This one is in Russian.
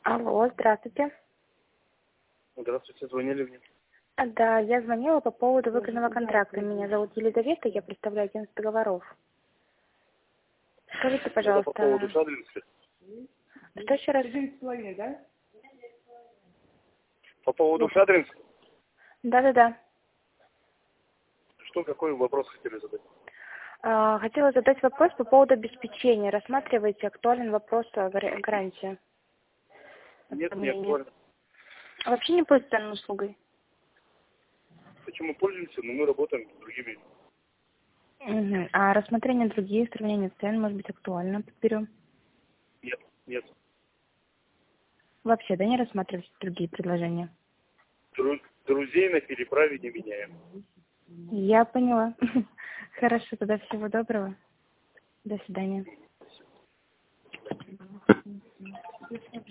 Алло, здравствуйте. Здравствуйте, звонили мне. Да, я звонила по поводу выгодного контракта. Меня зовут Елизавета, я представляю агентство договоров. Скажите, Это по поводу пожалуйста, Шадринска. что еще раз? По поводу Шадринска. Да. Что, какой вопрос хотели задать? Хотела задать вопрос по поводу обеспечения. Рассматриваете актуален вопрос о гарантии? Нет, не актуально. Вообще не пользуетесь данной услугой? Почему пользуемся, но мы работаем с другими. Угу. А рассмотрение других, сравнение цен может быть актуально? Подберем. Нет. Вообще, да, не рассматриваете другие предложения? Друзей на переправе не меняем. Я поняла. Хорошо, тогда всего доброго. До свидания.